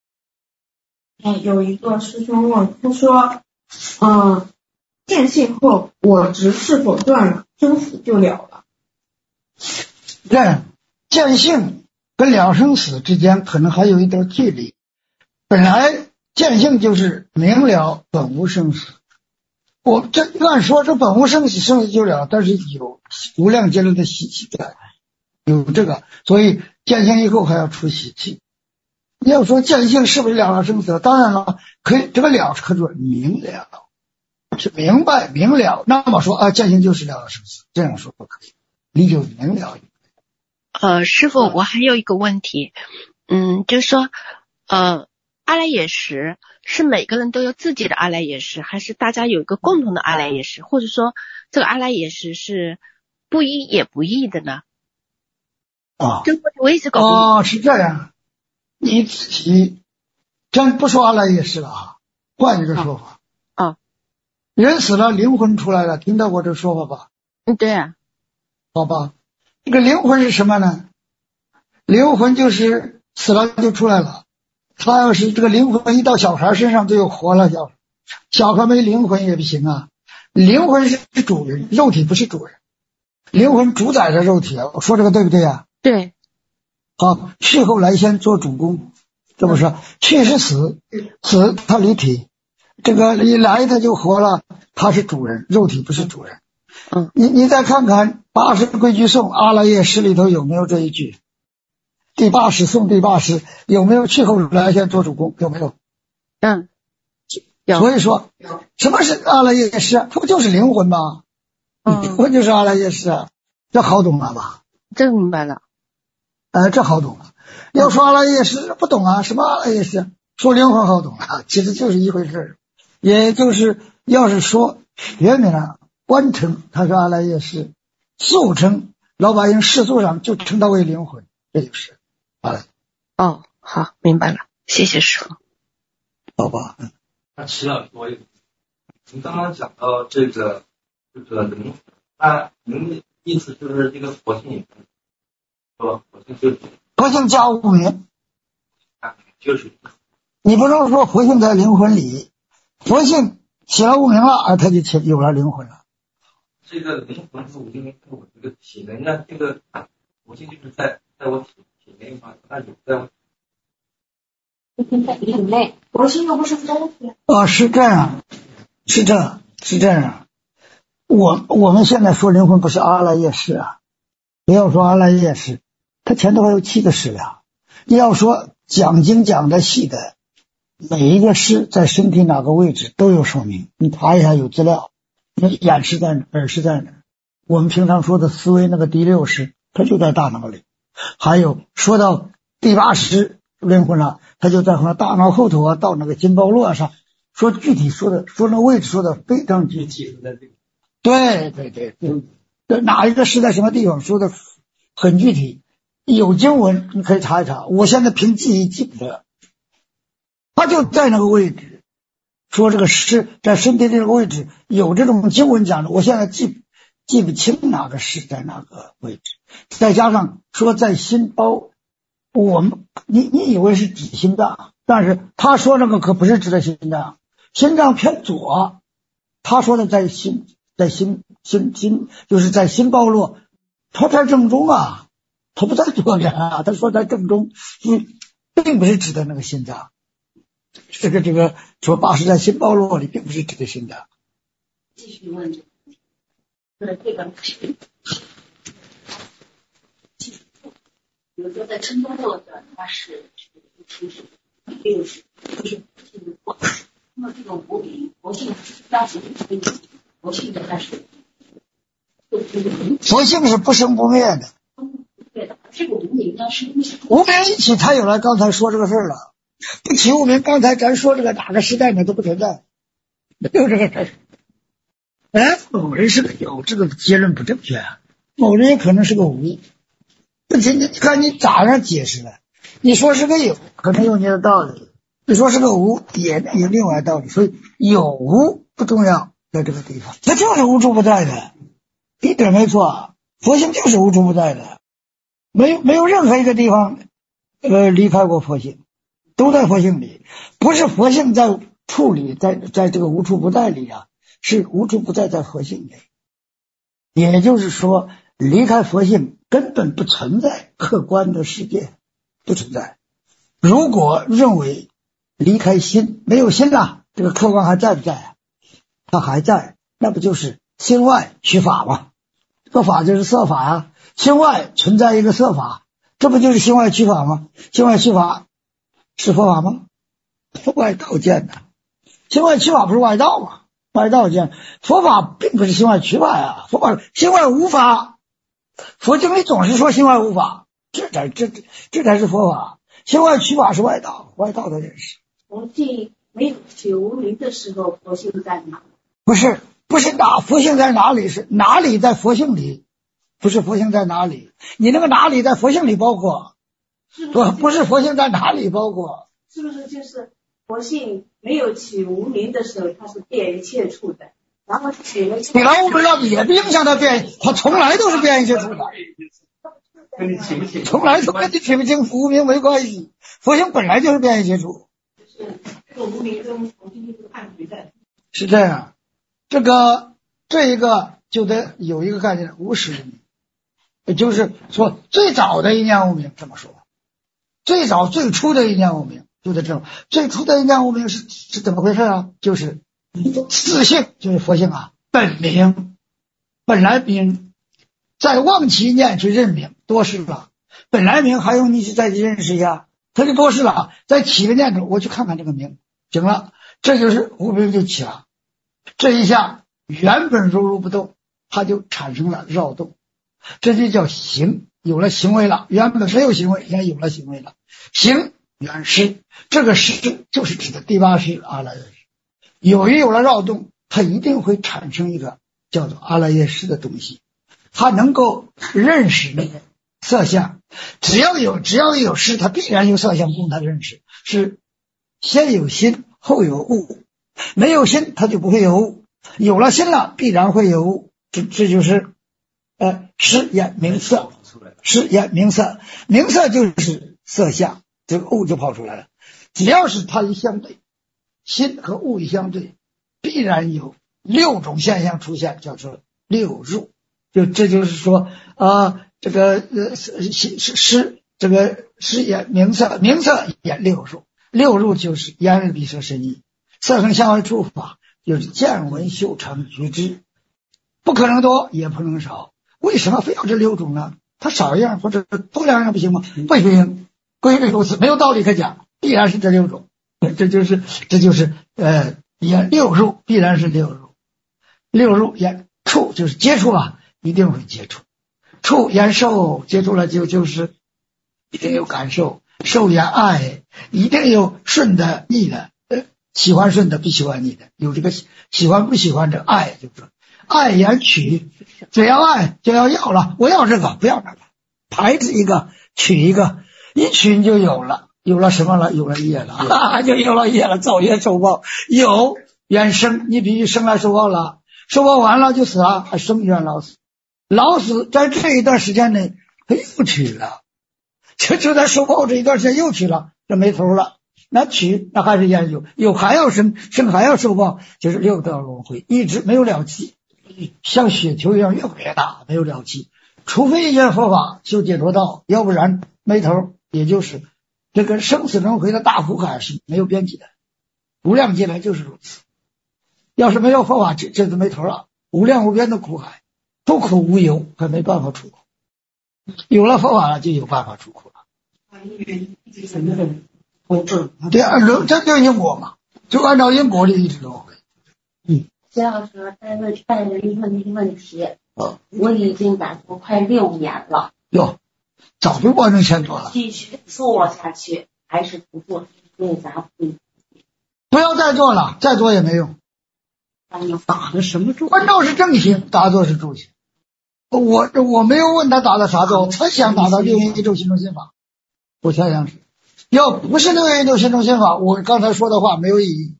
B: 有一个师兄问，他说，见性后我执是否断了，生死就了了？
A: 见性跟了生死之间可能还有一点距离。本来见性就是明了本无生死，我这按说这本无生死，生死就了，但是有无量劫来的习气在，有这个，所以见性以后还要出习气。你要说见性是不是了了生死？当然了，可以，这个了可准明了，是明白明了。那么说见性就是了了生死，这样说不可以，你就明了。
D: 师父，我还有一个问题，就是说，阿赖耶识是每个人都有自己的阿赖耶识，还是大家有一个共同的阿赖耶识，或者说这个阿赖耶识是不一也不异的呢？这个问题我一直搞不懂。
A: 是这样。你自己真不说阿赖耶识了换一个说法。人死了，灵魂出来了，听到过这个说法吧？
D: 对啊。
A: 好吧，这个灵魂是什么呢？灵魂就是死了就出来了。他要是这个灵魂一到小孩身上就有活了，小孩没灵魂也不行啊。灵魂是主人，肉体不是主人，灵魂主宰着肉体我说这个对不对啊？
D: 对。
A: 好，去后来先做主公，这不是去是死，死他离体，这个一来他就活了，他是主人，肉体不是主人。你再看看80规矩颂阿赖耶识里头有没有这一句？第80颂第80有没有去后来先做主公？有没有？
D: 有。
A: 所以说什么是阿赖耶识？它不就是灵魂吗？灵魂就是阿赖耶识，这好懂了吧？
D: 这明白了。
A: 这好懂了。要说阿赖耶识不懂啊，什么阿赖耶识？说灵魂好懂啊，其实就是一回事。 也就是要是说学名啊，官称他是阿赖耶识，俗称老百姓世俗上就称他为灵魂，这就是阿赖。
D: 哦，好，明白了，谢谢师父。
A: 好吧。
L: 那齐老师，我有，您刚刚讲到这个灵，您的意思就是这个佛性也说佛性就是
A: 佛性加无名，
L: 就是。
A: 你不能说佛性在灵魂里，佛性起了无名了，它就有了灵魂了。
L: 这个灵魂是我因为我这个体内，那这个佛性就是在我体内嘛，那有在我。
H: 在体内，佛性又不是东西。
A: 是这样，是这样。我们现在说灵魂不是阿赖耶识啊，不要说阿赖耶识，它前头还有7个识呀。你要说讲经讲的细的，每一个识在身体哪个位置都有说明，你查一下有资料。那眼识在哪，耳识在哪？我们平常说的思维那个第6识，它就在大脑里。还有说到第8识灵魂了，它就在大脑后头啊，到那个筋包络上。说具体说那位置说的非常具体。对，哪一个是在什么地方说的很具体，有经文你可以查一查。我现在凭记忆记不得，它就在那个位置。说这个是在身体这个位置有这种经文讲的，我现在记不清哪个是在哪个位置。再加上说在心包，你以为是指心脏，但是他说那个可不是指的心脏，心脏偏左，他说的在心就是在心包络，他在正中啊，他不在左边啊，他说在正中，并不是指的那个心脏。这个说8识在心包络里，并不是指的心脏。
P: 继续问这个问题，这个比如说在称中络的，它是6识，就是那么这个无名佛性当时佛性的它是
A: 佛性是不生不灭的，
P: 这个无名呢是
A: 无名一起才有了刚才说这个事了。不起无名，刚才咱说这个哪个时代呢都不存在，没有这个事。某人是个有，这个结论不正确啊。某人也可能是个无，不仅你看你咋样解释了？你说是个有，可能有你的道理；你说是个无，也有另外道理。所以有无不重要，在这个地方，它就是无处不在的，一点没错。佛性就是无处不在的，没有任何一个地方离开过佛性。都在佛性里，不是佛性在处理，在这个无处不在里啊，是无处不在在佛性里。也就是说，离开佛性根本不存在客观的世界，不存在。如果认为离开心，没有心了，这个客观还在不在啊？它还在，那不就是心外取法吗？这个法就是色法啊，心外存在一个色法，这不就是心外取法吗？心外取法是佛法吗？外道见的，心外取法不是外道吗？外道见佛法并不是心外取法呀，佛法心外无法。佛经里总是说心外无法，这才是佛法。心外取法是外道，外道的认识。
P: 佛性没有起无名的时候，佛性在哪？
A: 不是佛性在哪里？是哪里在佛性里？不是佛性在哪里？你那个哪里在佛性里包括？不是佛性在哪里包括？
P: 是不是就是佛性没有起无名的时候，它是遍一切处的，然后起了
A: 无名了也不影响它遍，它从来都是遍一切处的，从来都跟你起不清无名没关系。佛性本来就是遍一切处，
P: 就是这个无名跟佛性就是判别的。
A: 是这样，这一个就得有一个概念，无始无明，也就是说最早的一念无明，这么说。最初的一念无明就在这种，最初的一念无明是怎么回事啊？就是自性，就是佛性啊，本名本来名，再忘其念去认名，多事了。本来名还用你去再去认识一下，他就多事了。再起个念头，我去看看这个名，行了，这就是无名就起了。这一下原本如不动，它就产生了扰动，这就叫行。有了行为了，原本没有行为，现在有了行为了。行原识，这个识就是指的第8识阿赖耶识。 有了扰动，它一定会产生一个叫做阿赖耶识的东西，它能够认识那个色相。只要有识，它必然有色相供它认识，是先有心后有物，没有心它就不会有物，有了心了必然会有物。这就是识眼明色，识眼明色，明色就是色相，这个物就跑出来了。只要是它一相对，心和物一相对，必然有6种现象出现，叫做六入。这就是说这个识这个识眼明色，明色眼6入，六入就是眼耳鼻舌身意，色声香味触法就是见闻嗅尝觉知，不可能多也不能少。为什么非要这6种呢？它少一样或者多两样不行吗？不行，规律如此，没有道理可讲，必然是这6种。这就是眼6入必然是6入。6入眼触就是接触了，一定会接触。触眼受接触了就是一定有感受，受眼爱一定有顺的逆的，喜欢顺的不喜欢逆的，有这个喜欢不喜欢这爱，就是爱眼取，只要爱就要了，我要这个不要那个，排斥一个取一个，一取你就有了，有了什么了？有了业了，就有了业了，造业受报，有缘生，你必须生来受报了，受报完了就死了，还生缘老死，老死在这一段时间内他又取了，就在受报这一段时间又取了，这没头了。那取那还是研究，有还要生还要受报，就是6道轮回，一直没有了期，像雪球一样越滚越大，没有了期。除非一件佛法修解脱道，要不然没头。也就是这个生死轮回的大苦海是没有边际的，无量劫来就是如此。要是没有佛法，这就没头了，无量无边的苦海，不苦无有，还没办法出苦。有了佛法了，就有办法出苦了。对啊，这就是因果嘛，就按照因果里一直轮回。
P: 谢老师，再问一个问题。我已经打坐快6年了。
A: 哟，早就完成前做了。
P: 继续做下去还是不做？为啥
A: 不要再做了，再做也没用。
O: 打的什么坐？
A: 关照是正心，打坐是助心。我没有问他打的啥坐，他想打到6元一周心中心法。我想想是，要不是6元一周心中心法，我刚才说的话没有意义。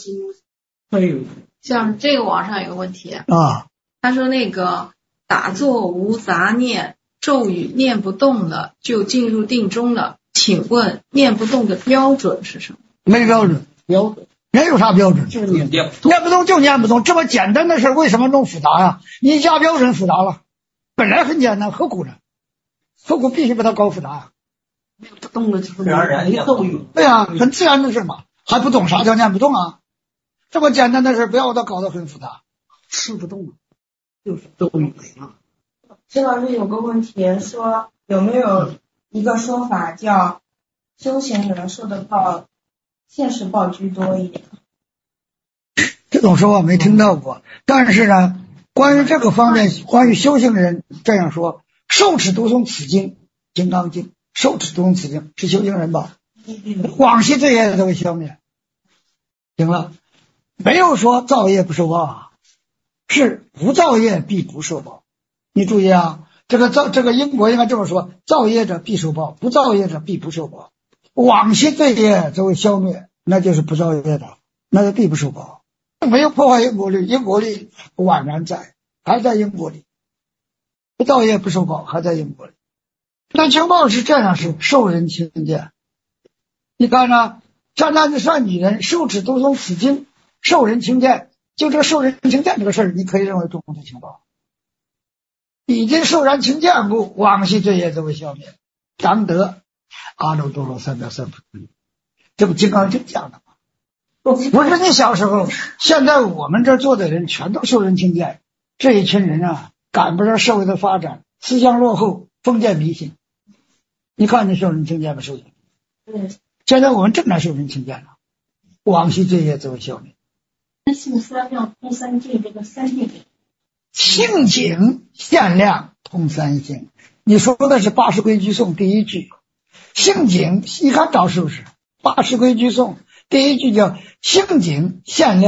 N: 像这个网上有个问题
A: 啊，
N: 他说那个打坐无杂念，咒语念不动了就进入定中了，请问念不动的标准是什么？
A: 没标准，人有啥标准？
L: 就是念
A: 不动就念不动，这么简单的事为什么弄复杂呀？你加标准复杂了，本来很简单，何苦呢？何苦必须把它搞复杂呀？
O: 不动了就是没咒语。
A: 对啊，很自然的事嘛，还不懂啥叫念不动啊？这么简单的事，不要把它搞得很复杂。
O: 吃不动了，就是咒语啊。
M: 谢老师有个问题说，有没有一个说法叫修行人受的报现实报居多一点？
A: 这种说法没听到过，但是呢，关于这个方面，关于修行人这样说，受持读诵此经《金刚经》，受持读诵此经是修行人吧？往昔罪业都会消灭。行了，没有说造业不受报啊，是不造业必不受报。你注意啊，这个因果应该这么说：造业者必受报，不造业者必不受报。往昔罪业就会消灭，那就是不造业的，那就必不受报。没有破坏因果律，因果律宛然在，还在因果里。不造业不受报，还在因果里。那情报是这样，是受人轻贱。你看呢，善男子善女人受持读诵此经，受人轻贱，就这个受人轻贱这个事儿，你可以认为中的情报。已经受人轻贱故，往昔罪业就会消灭，当得阿耨多罗三藐三菩提。这不金刚经讲的吗？不是你小时候，现在我们这做的人全都受人轻贱，这一群人啊，赶不上社会的发展，思想落后，封建迷信。你看你受人轻贱不受人？现在我们正在受人轻贱了，往昔罪业就会消灭。
P: 那性三要通三境，这个三境
A: 性景限量通三性，你说的是八识规矩颂第一句。性景一看找是不是八识规矩颂第一句叫性景限量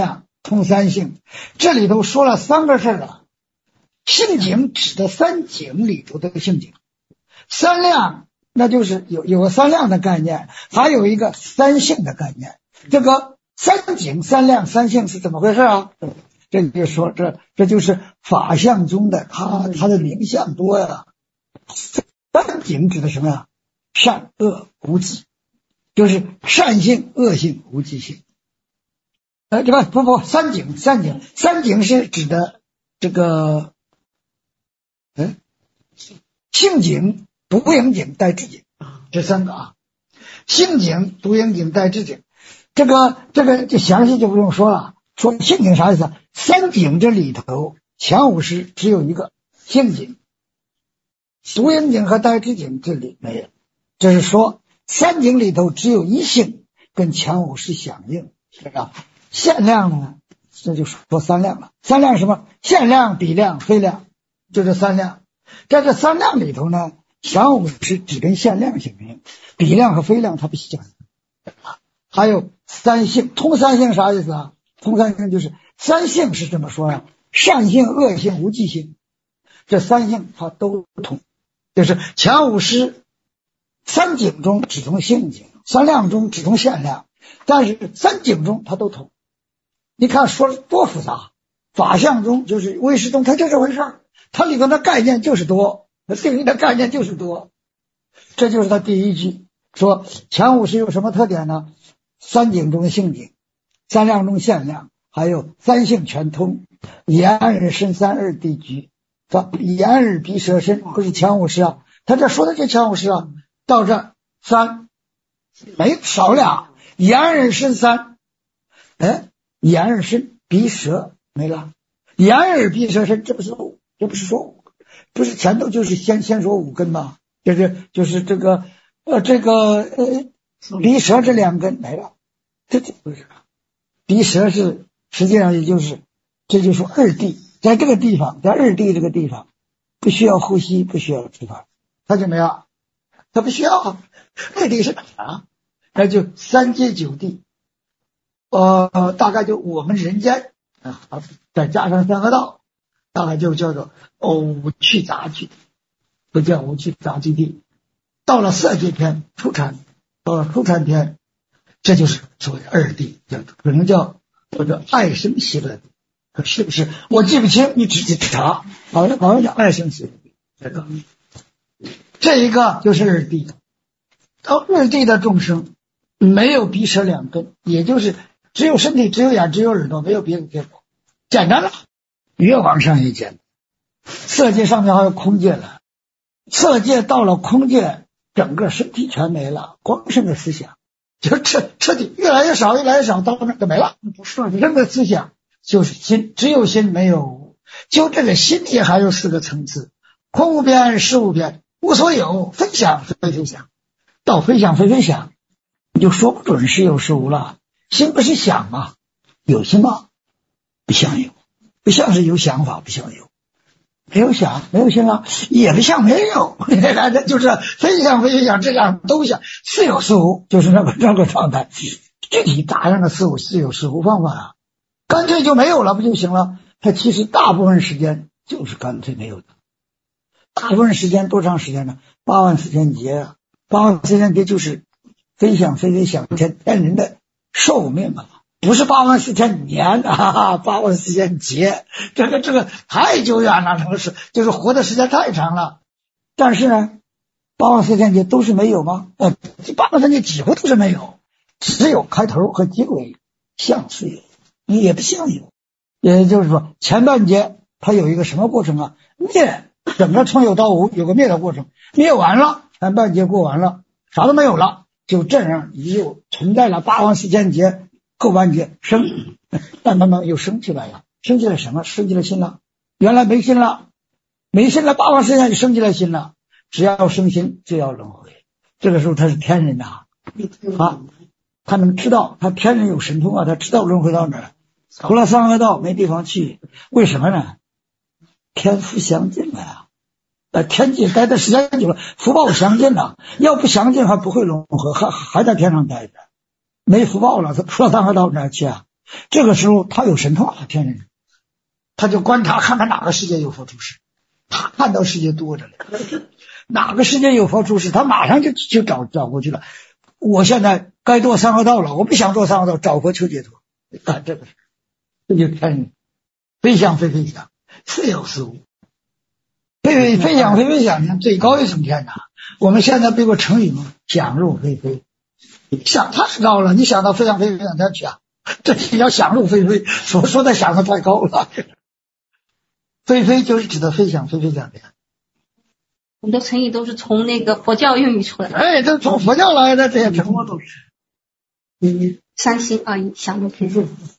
A: 通三性。这里头说了3个事儿了。性景指的3景里头的性景，3量那就是有个3量的概念，还有一个3性的概念。这个3景3量3性是怎么回事啊？这就说这就是法相中的它的名相多呀。3景指的什么呀？善恶无忌，就是善性恶性无忌性。这个三景是指的这个性景、独影景、带智景，这3个啊。性景、独影景、带智景，这个就详细就不用说了。说性景啥意思？3景这里头前五识只有一个性景，独影景和带智景这里没有。这是说3景里头只有一性跟前五识响应，是吧？限量呢，这就说3量了。3量什么？限量、比量、非量，就这3量。在这3量里头呢，前五识只跟限量响应，比量和非量它不响应。还有3性，通3性啥意思啊？通3性就是3性是这么说啊，善性、恶性、无忌性，这3性它都通，就是前五识3景中只通性景，3量中只通限量，但是3景中它都通。你看说多复杂，法相中就是唯识中它就这回事儿，它里头的概念就是多，定义的概念就是多。这就是它第一句说前五识有什么特点呢？3景中性景，3量中限量，还有3性全通。眼耳身三二地局，眼耳鼻舌身不是前五识啊，他这说的就前五识啊。到这3没少俩，眼耳身三，眼耳身鼻舌没了，眼耳鼻舌身这不是说不是前头就是先说5根吗？就是这个鼻舌这2根没了，这不是鼻舌是实际上也就是这就说二谛，在这个地方，在二谛这个地方不需要呼吸，不需要吃饭，它就没有，它不需要。二谛是哪啊？那就3界9地，大概就我们人间再加上3个道，大概就叫做无趣杂居，不叫无趣杂居地。到了色界天初禅，到了初禅天，这就是所谓二谛，可能叫爱生喜乐地，可是不是？我记不清，你仔细查，好像叫爱生喜乐地。这一个就是二谛。到二谛的众生没有鼻舌2根，也就是只有身体，只有眼，只有耳朵，没有别的结果，简单了。越往上越简单。色界上面还有空界了，色界到了空界，整个身体全没了，光剩个思想，就彻底越来越少，越来越少，到那就没了。不是这个思想就是心，只有心没有无。就这个心也还有4个层次：空无边、识无边、无所有、非想非非想。到非想非非想，你就说不准是有是无了。心不是想吗？有心吗？不像有，不像是有想法，不像有。没有想，没有心了，也不像没有。就是非想非非想，这样都想，似有似无，就是那个状态。具体咋样的似有似无方法啊？干脆就没有了不就行了？它其实大部分时间就是干脆没有的。大部分时间多长时间呢？84000劫啊！84000劫就是非想非非想天人的寿命啊，不是84000年啊，84000劫，这个太久远了，就是活的时间太长了。但是呢，84000劫都是没有吗？84000劫几乎都是没有，只有开头和结尾像是有，也不像有。也就是说，前半劫它有一个什么过程啊？灭，整个从有到无有个灭的过程，灭完了，前半劫过完了，啥都没有了，就这样又存在了84000劫，后半劫生，慢慢又升起来了。升起来什么？升起来心了。原来没心了，84000就升起来心了。只要生心就要轮回，这个时候他是天人呐，他能知道，他天人有神通啊，他知道轮回到哪儿，除了3恶道没地方去。为什么呢？天福相近了呀，天界待的时间久了，福报相近了，要不相近还不会轮回，还在天上待着。没福报了，他除了3恶道哪儿去啊？ 这个时候他有神通啊，天人，他就观察看看哪个世界有佛出世，他看到世界多着呢，哪个世界有佛出世，他马上就找过去了。我现在该堕三恶道了，我不想堕三恶道，找佛求解脱。看这个，这就天人，非想非非想，似有似无。非想非非想，最高一层天呐。我们现在背过成语吗？想入非非，想太高了，你想到非想非非想才想，这是要想入非非，说的想的太高了。非非就是指的非想非非想的。
H: 很多成语都是从那个佛教用语出来的。
A: 哎，这从佛教来的，这些成语都是。
H: 三心二意，想入非非。